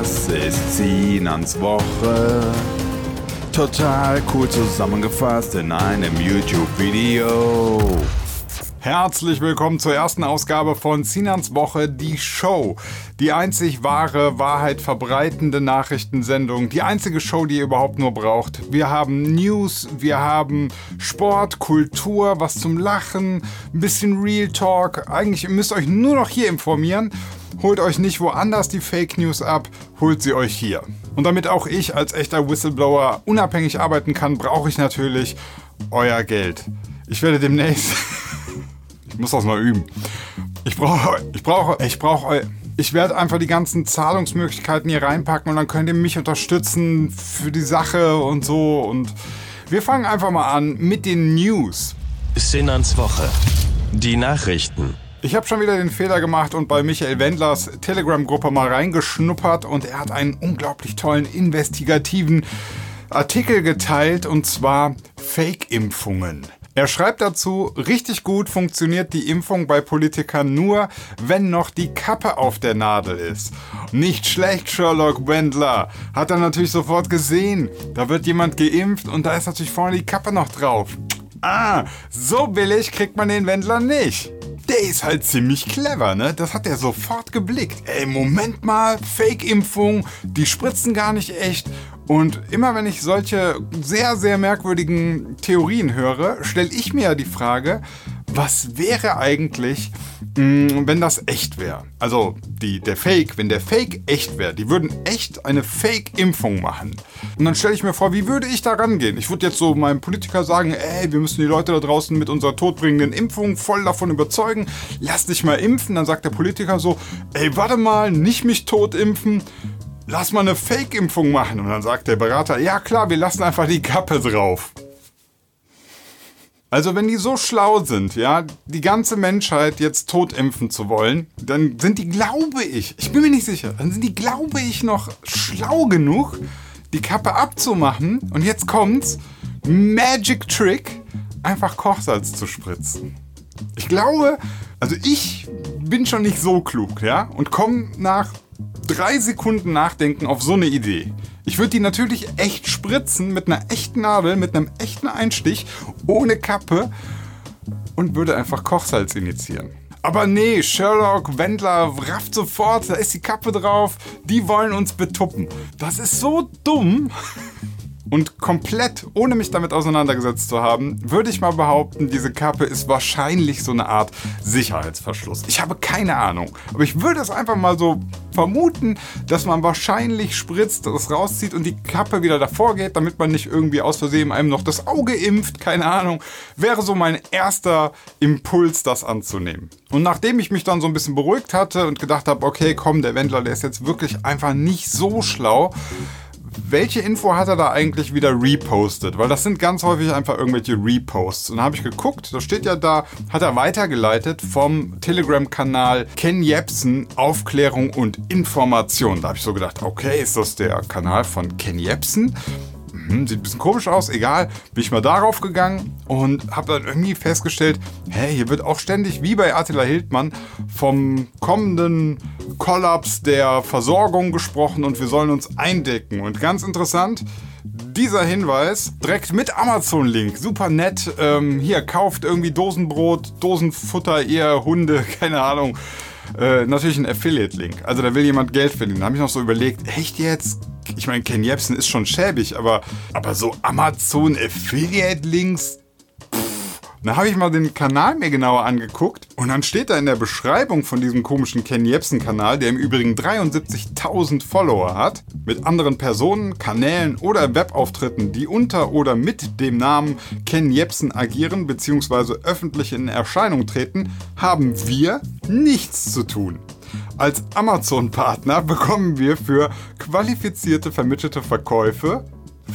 Das ist Sinans Woche. Total cool zusammengefasst in einem YouTube-Video. Herzlich willkommen zur ersten Ausgabe von Sinans Woche, die Show. Die einzig wahre, Wahrheit verbreitende Nachrichtensendung. Die einzige Show, die ihr überhaupt nur braucht. Wir haben News, wir haben Sport, Kultur, was zum Lachen, ein bisschen Real Talk. Eigentlich müsst ihr euch nur noch hier informieren. Holt euch nicht woanders die Fake News ab, holt sie euch hier. Und damit auch ich als echter Whistleblower unabhängig arbeiten kann, brauche ich natürlich euer Geld. Ich werde demnächst... Ich muss das mal üben. Ich werde einfach die ganzen Zahlungsmöglichkeiten hier reinpacken und dann könnt ihr mich unterstützen für die Sache und so. Und wir fangen einfach mal an mit den News. Sinans Woche. Die Nachrichten. Ich habe schon wieder den Fehler gemacht und bei Michael Wendlers Telegram-Gruppe mal reingeschnuppert und er hat einen unglaublich tollen, investigativen Artikel geteilt und zwar Fake-Impfungen. Er schreibt dazu, richtig gut funktioniert die Impfung bei Politikern nur, wenn noch die Kappe auf der Nadel ist. Nicht schlecht, Sherlock Wendler. Hat er natürlich sofort gesehen. Da wird jemand geimpft und da ist natürlich vorne die Kappe noch drauf. Ah, so billig kriegt man den Wendler nicht. Der ist halt ziemlich clever, ne? Das hat er sofort geblickt. Ey, Moment mal, Fake-Impfung, die spritzen gar nicht echt. Und immer wenn ich solche sehr, sehr merkwürdigen Theorien höre, stelle ich mir ja die Frage, was wäre eigentlich, wenn das echt wäre? Also wenn der Fake echt wäre, die würden echt eine Fake-Impfung machen. Und dann stelle ich mir vor, wie würde ich da rangehen? Ich würde jetzt so meinem Politiker sagen, ey, wir müssen die Leute da draußen mit unserer todbringenden Impfung voll davon überzeugen, lass dich mal impfen. Dann sagt der Politiker so, ey, warte mal, nicht mich tot impfen. Lass mal eine Fake-Impfung machen. Und dann sagt der Berater, ja klar, wir lassen einfach die Kappe drauf. Also wenn die so schlau sind, ja, die ganze Menschheit jetzt totimpfen zu wollen, dann sind die, glaube ich bin mir nicht sicher, dann sind die, glaube ich, noch schlau genug, die Kappe abzumachen. Und jetzt kommt's, Magic Trick, einfach Kochsalz zu spritzen. Ich glaube, also ich bin schon nicht so klug, ja, und komme nach 3 Sekunden Nachdenken auf so eine Idee. Ich würde die natürlich echt spritzen mit einer echten Nadel, mit einem echten Einstich, ohne Kappe und würde einfach Kochsalz injizieren. Aber nee, Sherlock Wendler rafft sofort, da ist die Kappe drauf, die wollen uns betuppen. Das ist so dumm. Und komplett, ohne mich damit auseinandergesetzt zu haben, würde ich mal behaupten, diese Kappe ist wahrscheinlich so eine Art Sicherheitsverschluss. Ich habe keine Ahnung, aber ich würde es einfach mal so vermuten, dass man wahrscheinlich spritzt, das rauszieht und die Kappe wieder davor geht, damit man nicht irgendwie aus Versehen einem noch das Auge impft, keine Ahnung. Wäre so mein erster Impuls, das anzunehmen. Und nachdem ich mich dann so ein bisschen beruhigt hatte und gedacht habe, okay, komm, der Wendler, der ist jetzt wirklich einfach nicht so schlau, welche Info hat er da eigentlich wieder repostet? Weil das sind ganz häufig einfach irgendwelche Reposts. Und dann habe ich geguckt, da steht ja da, hat er weitergeleitet vom Telegram-Kanal Ken Jebsen, Aufklärung und Information. Da habe ich so gedacht, okay, ist das der Kanal von Ken Jebsen? Sieht ein bisschen komisch aus, egal. Bin ich mal darauf gegangen und habe dann irgendwie festgestellt, hey, hier wird auch ständig, wie bei Attila Hildmann, vom kommenden Kollaps der Versorgung gesprochen und wir sollen uns eindecken. Und ganz interessant, dieser Hinweis, direkt mit Amazon-Link, super nett. Hier, kauft irgendwie Dosenbrot, Dosenfutter, ihr Hunde, keine Ahnung. Natürlich ein Affiliate-Link. Also da will jemand Geld verdienen. Da habe ich noch so überlegt, echt jetzt? Ich meine, Ken Jebsen ist schon schäbig, aber so Amazon-Affiliate-Links? Da habe ich mal den Kanal mir genauer angeguckt und dann steht da in der Beschreibung von diesem komischen Ken Jebsen-Kanal, der im Übrigen 73.000 Follower hat, mit anderen Personen, Kanälen oder Webauftritten, die unter oder mit dem Namen Ken Jebsen agieren bzw. öffentlich in Erscheinung treten, haben wir nichts zu tun. Als Amazon-Partner bekommen wir für qualifizierte vermittelte Verkäufe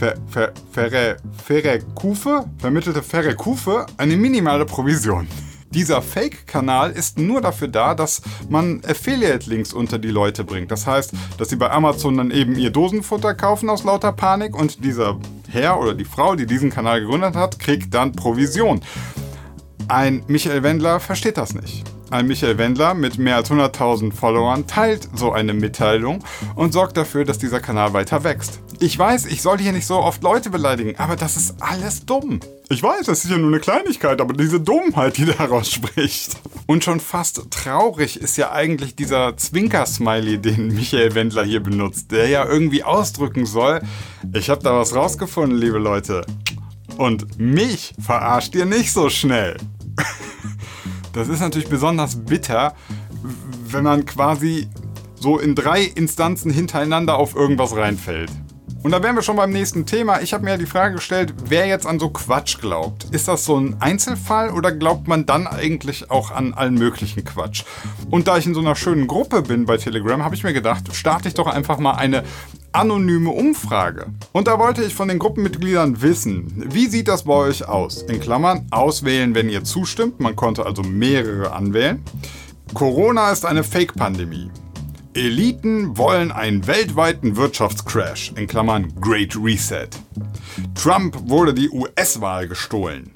vermittelte Verkäufe eine minimale Provision. Dieser Fake-Kanal ist nur dafür da, dass man Affiliate-Links unter die Leute bringt. Das heißt, dass sie bei Amazon dann eben ihr Dosenfutter kaufen aus lauter Panik und dieser Herr oder die Frau, die diesen Kanal gegründet hat, kriegt dann Provision. Ein Michael Wendler versteht das nicht. Ein Michael Wendler mit mehr als 100.000 Followern teilt so eine Mitteilung und sorgt dafür, dass dieser Kanal weiter wächst. Ich weiß, ich sollte hier nicht so oft Leute beleidigen, aber das ist alles dumm. Ich weiß, das ist ja nur eine Kleinigkeit, aber diese Dummheit, die daraus spricht. Und schon fast traurig ist ja eigentlich dieser Zwinker-Smiley, den Michael Wendler hier benutzt, der ja irgendwie ausdrücken soll, ich habe da was rausgefunden, liebe Leute. Und mich verarscht ihr nicht so schnell. Das ist natürlich besonders bitter, wenn man quasi so in 3 Instanzen hintereinander auf irgendwas reinfällt. Und da wären wir schon beim nächsten Thema. Ich habe mir ja die Frage gestellt, wer jetzt an so Quatsch glaubt. Ist das so ein Einzelfall oder glaubt man dann eigentlich auch an allen möglichen Quatsch? Und da ich in so einer schönen Gruppe bin bei Telegram, habe ich mir gedacht, starte ich doch einfach mal eine anonyme Umfrage. Und da wollte ich von den Gruppenmitgliedern wissen, wie sieht das bei euch aus? In Klammern, auswählen, wenn ihr zustimmt. Man konnte also mehrere anwählen. Corona ist eine Fake-Pandemie. Eliten wollen einen weltweiten Wirtschaftscrash, in Klammern Great Reset. Trump wurde die US-Wahl gestohlen.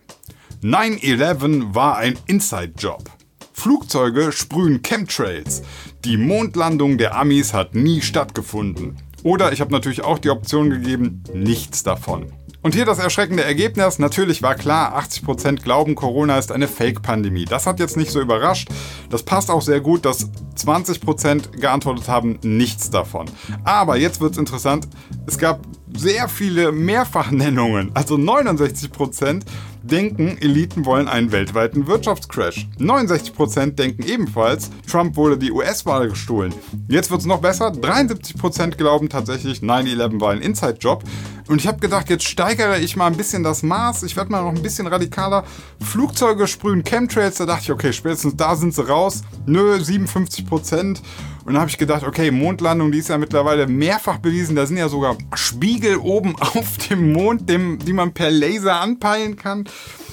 9/11 war ein Inside-Job. Flugzeuge sprühen Chemtrails. Die Mondlandung der Amis hat nie stattgefunden. Oder ich habe natürlich auch die Option gegeben, nichts davon. Und hier das erschreckende Ergebnis. Natürlich war klar, 80% glauben, Corona ist eine Fake-Pandemie. Das hat jetzt nicht so überrascht. Das passt auch sehr gut, dass 20% geantwortet haben, nichts davon. Aber jetzt wird's interessant. Es gab sehr viele Mehrfachnennungen. Also 69% denken, Eliten wollen einen weltweiten Wirtschaftscrash. 69% denken ebenfalls, Trump wurde die US-Wahl gestohlen. Jetzt wird es noch besser. 73% glauben tatsächlich, 9/11 war ein Inside-Job. Und ich habe gedacht, jetzt steigere ich mal ein bisschen das Maß. Ich werde mal noch ein bisschen radikaler. Flugzeuge sprühen Chemtrails. Da dachte ich, okay, spätestens da sind sie raus. Nö, 57%. Und dann habe ich gedacht, okay, Mondlandung, die ist ja mittlerweile mehrfach bewiesen. Da sind ja sogar Spiegel oben auf dem Mond, die man per Laser anpeilen kann.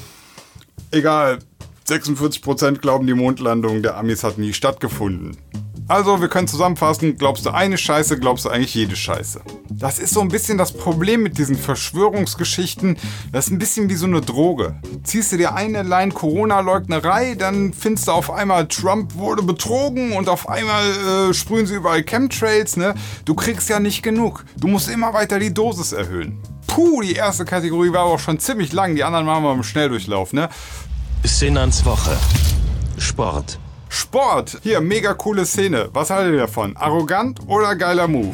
Egal, 46% glauben, die Mondlandung der Amis hat nie stattgefunden. Also, wir können zusammenfassen, glaubst du eine Scheiße, glaubst du eigentlich jede Scheiße. Das ist so ein bisschen das Problem mit diesen Verschwörungsgeschichten. Das ist ein bisschen wie so eine Droge. Ziehst du dir eine Line Corona-Leugnerei, dann findest du auf einmal, Trump wurde betrogen und auf einmal sprühen sie überall Chemtrails, ne? Du kriegst ja nicht genug. Du musst immer weiter die Dosis erhöhen. Puh, die erste Kategorie war aber auch schon ziemlich lang. Die anderen machen wir im Schnelldurchlauf, ne? Szenans Woche. Sport. Sport! Hier, mega coole Szene. Was haltet ihr davon? Arrogant oder geiler Move?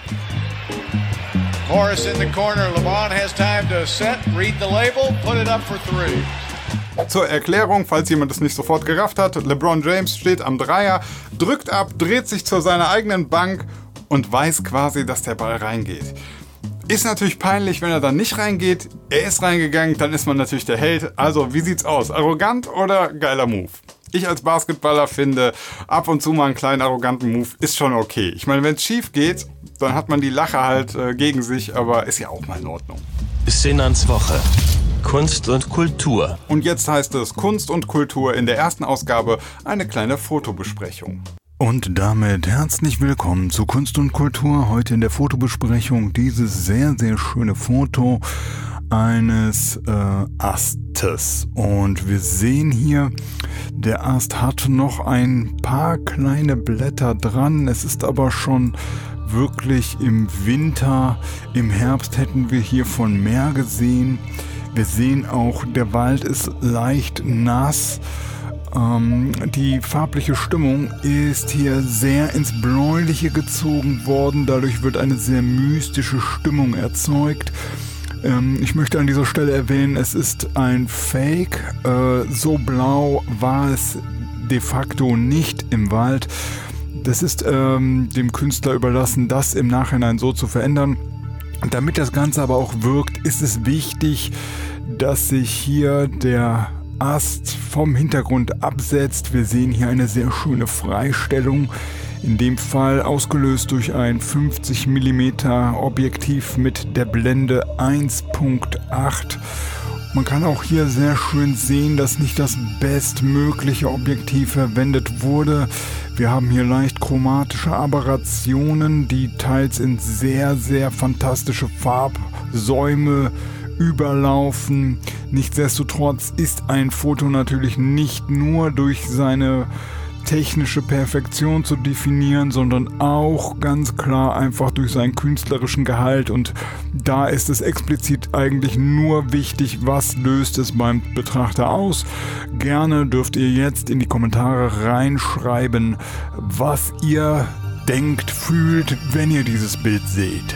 Morris in the corner. LeBron has time to set, read the label, put it up for 3. Zur Erklärung, falls jemand es nicht sofort gerafft hat, LeBron James steht am Dreier, drückt ab, dreht sich zu seiner eigenen Bank und weiß quasi, dass der Ball reingeht. Ist natürlich peinlich, wenn er dann nicht reingeht. Er ist reingegangen, dann ist man natürlich der Held. Also, wie sieht's aus? Arrogant oder geiler Move? Ich als Basketballer finde, ab und zu mal einen kleinen arroganten Move ist schon okay. Ich meine, wenn es schief geht, dann hat man die Lache halt gegen sich, aber ist ja auch mal in Ordnung. Szenans Woche. Kunst und Kultur. Und jetzt heißt es Kunst und Kultur in der ersten Ausgabe eine kleine Fotobesprechung. Und damit herzlich willkommen zu Kunst und Kultur. Heute in der Fotobesprechung dieses sehr, sehr schöne Foto eines Astes. Und wir sehen hier, der Ast hat noch ein paar kleine Blätter dran. Es ist aber schon wirklich im Winter. Im Herbst hätten wir hiervon mehr gesehen. Wir sehen auch, der Wald ist leicht nass. Die farbliche Stimmung ist hier sehr ins Bläuliche gezogen worden. Dadurch wird eine sehr mystische Stimmung erzeugt. Ich möchte an dieser Stelle erwähnen, es ist ein Fake. So blau war es de facto nicht im Wald. Das ist dem Künstler überlassen, das im Nachhinein so zu verändern. Damit das Ganze aber auch wirkt, ist es wichtig, dass sich hier der Ast vom Hintergrund absetzt. Wir sehen hier eine sehr schöne Freistellung. In dem Fall ausgelöst durch ein 50 mm Objektiv mit der Blende 1.8. Man kann auch hier sehr schön sehen, dass nicht das bestmögliche Objektiv verwendet wurde. Wir haben hier leicht chromatische Aberrationen, die teils in sehr, sehr fantastische Farbsäume überlaufen. Nichtsdestotrotz ist ein Foto natürlich nicht nur durch seine technische Perfektion zu definieren, sondern auch ganz klar einfach durch seinen künstlerischen Gehalt, und da ist es explizit eigentlich nur wichtig, was löst es beim Betrachter aus. Gerne dürft ihr jetzt in die Kommentare reinschreiben, was ihr denkt, fühlt, wenn ihr dieses Bild seht.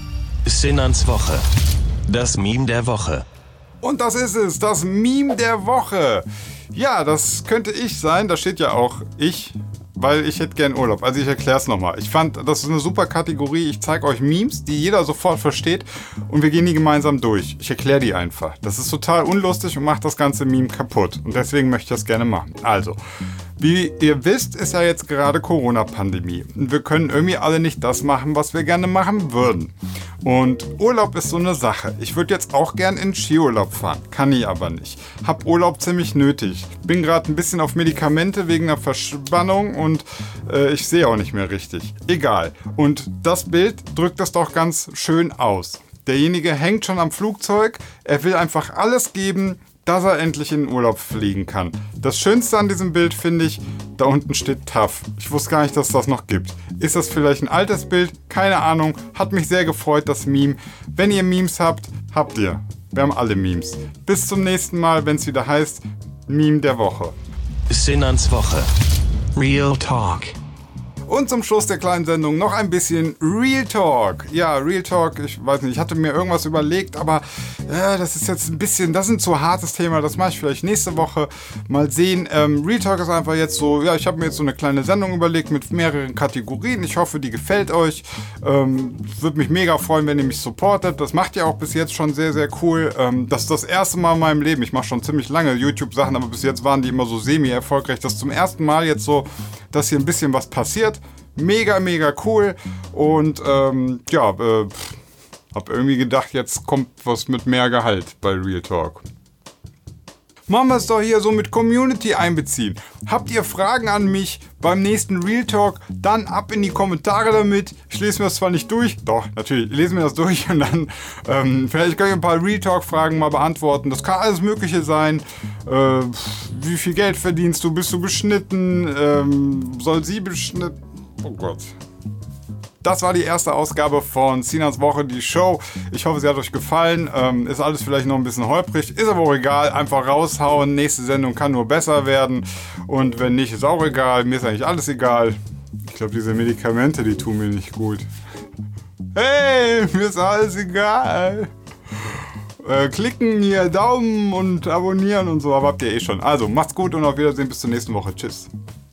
Sinans Woche. Das Meme der Woche. Und das ist es, das Meme der Woche. Ja, das könnte ich sein, da steht ja auch ich, weil ich hätte gern Urlaub. Also ich erkläre es nochmal. Ich fand, das ist eine super Kategorie. Ich zeige euch Memes, die jeder sofort versteht, und wir gehen die gemeinsam durch. Ich erkläre die einfach. Das ist total unlustig und macht das ganze Meme kaputt. Und deswegen möchte ich das gerne machen. Also, wie ihr wisst, ist ja jetzt gerade Corona-Pandemie. Und wir können irgendwie alle nicht das machen, was wir gerne machen würden. Und Urlaub ist so eine Sache. Ich würde jetzt auch gern in Skiurlaub fahren. Kann ich aber nicht. Hab Urlaub ziemlich nötig. Bin gerade ein bisschen auf Medikamente wegen einer Verspannung und ich sehe auch nicht mehr richtig. Egal. Und das Bild drückt das doch ganz schön aus. Derjenige hängt schon am Flugzeug. Er will einfach alles geben, dass er endlich in den Urlaub fliegen kann. Das Schönste an diesem Bild finde ich, da unten steht TAF. Ich wusste gar nicht, dass es das noch gibt. Ist das vielleicht ein altes Bild? Keine Ahnung. Hat mich sehr gefreut, das Meme. Wenn ihr Memes habt, habt ihr. Wir haben alle Memes. Bis zum nächsten Mal, wenn es wieder heißt Meme der Woche. Sinans Woche. Real Talk. Und zum Schluss der kleinen Sendung noch ein bisschen Real Talk. Ja, Real Talk, ich weiß nicht, ich hatte mir irgendwas überlegt, aber das ist jetzt ein bisschen, das ist ein zu hartes Thema, das mache ich vielleicht nächste Woche. Mal sehen. Real Talk ist einfach jetzt so, ja, ich habe mir jetzt so eine kleine Sendung überlegt mit mehreren Kategorien. Ich hoffe, die gefällt euch. Würde mich mega freuen, wenn ihr mich supportet. Das macht ihr auch bis jetzt schon sehr, sehr cool. Das ist das erste Mal in meinem Leben. Ich mache schon ziemlich lange YouTube-Sachen, aber bis jetzt waren die immer so semi-erfolgreich. Das ist zum ersten Mal jetzt so, dass hier ein bisschen was passiert. Mega, mega cool. Und hab irgendwie gedacht, jetzt kommt was mit mehr Gehalt bei Real Talk. Machen wir es doch hier so mit Community einbeziehen. Habt ihr Fragen an mich beim nächsten Real Talk? Dann ab in die Kommentare damit. Ich lese mir das zwar nicht durch, doch, natürlich, ich lese mir das durch und dann vielleicht kann ich ein paar Real Talk Fragen mal beantworten. Das kann alles Mögliche sein. Wie viel Geld verdienst du? Bist du beschnitten? Soll sie beschnitten? Oh Gott. Das war die erste Ausgabe von Sinans Woche, die Show. Ich hoffe, sie hat euch gefallen. Ist alles vielleicht noch ein bisschen holprig. Ist aber auch egal. Einfach raushauen. Nächste Sendung kann nur besser werden. Und wenn nicht, ist auch egal. Mir ist eigentlich alles egal. Ich glaube, diese Medikamente, die tun mir nicht gut. Hey, mir ist alles egal. Klicken hier, Daumen und abonnieren und so. Aber habt ihr eh schon. Also, macht's gut und auf Wiedersehen. Bis zur nächsten Woche. Tschüss.